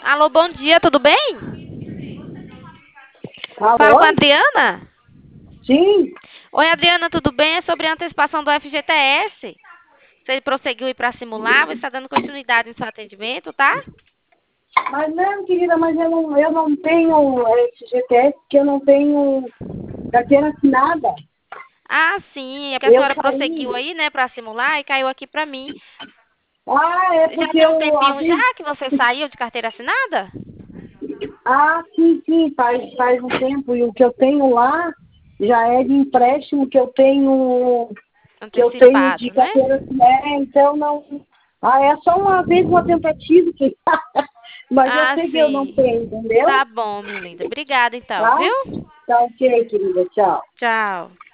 Alô, bom dia, tudo bem? Falo Alô? com a Adriana? Sim, Oi, Adriana, tudo bem? É sobre a antecipação do FGTS. Você prosseguiu ir para simular, você está dando continuidade em seu atendimento, tá? mas não, querida, mas eu não tenho esse GTS, porque eu não tenho carteira assinada. Ah, sim, é porque a Eu senhora prosseguiu saí. aí, né, para simular e caiu aqui para mim. Ah, é Já porque tem um eu tempinho abri. já que você saiu de carteira assinada? Ah, sim, sim, faz um tempo. E o que eu tenho lá já é de empréstimo que eu tenho de Antecipado, né? carteira assinada, então não. Ah, é só uma vez uma tentativa, mas eu Ah, sei que eu não sim. tenho, entendeu? Tá bom, minha linda. Obrigada então, Tá? viu? Tá ok, querida. Tchau. Tchau.